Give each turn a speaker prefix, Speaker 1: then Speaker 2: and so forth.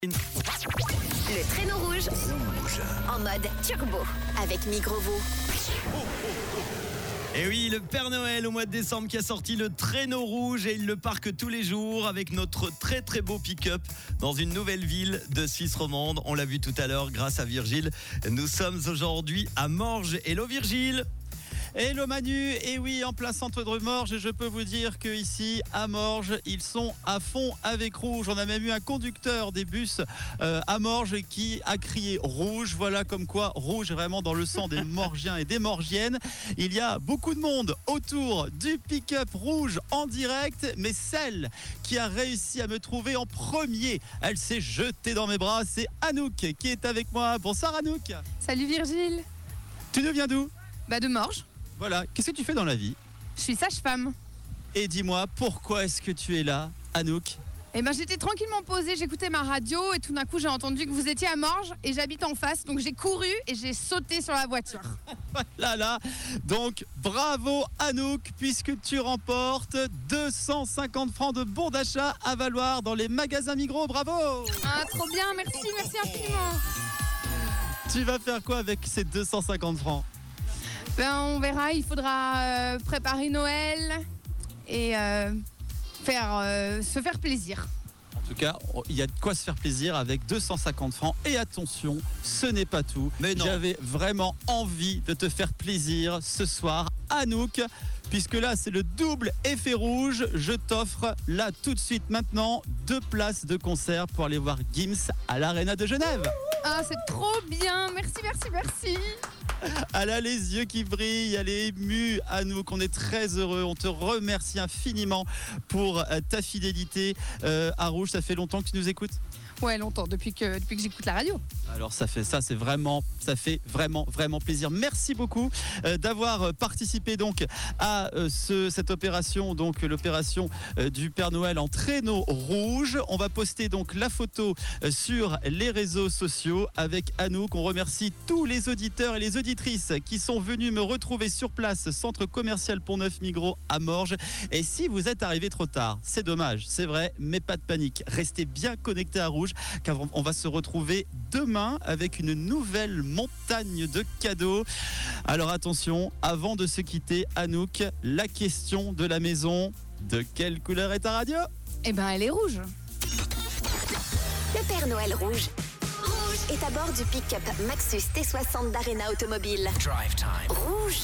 Speaker 1: Le traîneau rouge. En mode turbo avec Migrovo.
Speaker 2: Et oui, le Père Noël au mois de décembre qui a sorti le traîneau rouge et il le parque tous les jours avec notre très très beau pick-up dans une nouvelle ville de Suisse romande. On l'a vu tout à l'heure grâce à Virgile. Nous sommes aujourd'hui à Morges. Hello Virgile.
Speaker 3: Hello Manu, et oui, en plein centre de Morges, et je peux vous dire qu'ici à Morges, ils sont à fond avec rouge. On a même eu un conducteur des bus à Morges qui a crié rouge. Voilà, comme quoi rouge est vraiment dans le sang des Morgiens et des Morgiennes. Il y a beaucoup de monde autour du pick-up rouge en direct, mais celle qui a réussi à me trouver en premier, elle s'est jetée dans mes bras, c'est Anouk qui est avec moi. Bonsoir Anouk.
Speaker 4: Salut Virgile.
Speaker 3: Tu nous viens d'où ?
Speaker 4: De Morges.
Speaker 3: Voilà, qu'est-ce que tu fais dans la vie ?
Speaker 4: Je suis sage-femme.
Speaker 3: Et dis-moi, pourquoi est-ce que tu es là, Anouk ?
Speaker 4: J'étais tranquillement posée, j'écoutais ma radio et tout d'un coup j'ai entendu que vous étiez à Morges et j'habite en face, donc j'ai couru et j'ai sauté sur la voiture.
Speaker 3: Là, donc bravo Anouk, puisque tu remportes 250 francs de bon d'achat à valoir dans les magasins Migros, bravo !
Speaker 4: Ah, trop bien, merci infiniment.
Speaker 3: Tu vas faire quoi avec ces 250 francs ?
Speaker 4: On verra, il faudra préparer Noël et se faire plaisir.
Speaker 3: En tout cas, il y a de quoi se faire plaisir avec 250 francs. Et attention, ce n'est pas tout.
Speaker 2: Mais non.
Speaker 3: J'avais vraiment envie de te faire plaisir ce soir, Anouk, puisque là, c'est le double effet rouge. Je t'offre là tout de suite maintenant 2 places de concert pour aller voir Gims à l'Arena de Genève.
Speaker 4: Ah, c'est trop bien, merci.
Speaker 3: Elle a les yeux qui brillent, elle est émue, Anouk. On est très heureux, on te remercie infiniment pour ta fidélité à Rouge. Ça fait longtemps que tu nous écoutes ?
Speaker 4: Ouais, longtemps, depuis que j'écoute la radio.
Speaker 3: Alors ça fait vraiment plaisir. Merci beaucoup d'avoir participé donc à cette opération, donc l'opération du Père Noël en traîneau rouge. On va poster donc la photo sur les réseaux sociaux avec Anouk. On remercie tous les auditeurs et les auditrices qui sont venus me retrouver sur place, centre commercial Pont-Neuf Migros à Morges. Et si vous êtes arrivé trop tard, c'est dommage, c'est vrai, mais pas de panique. Restez bien connectés à Rouge, car on va se retrouver demain avec une nouvelle montagne de cadeaux. Alors attention, avant de se quitter, Anouk, la question de la maison: de quelle couleur est ta radio ?
Speaker 4: Elle est rouge.
Speaker 1: Le Père Noël rouge est à bord du pick-up Maxus T60 d'Arena Automobile. Drive time. Rouge.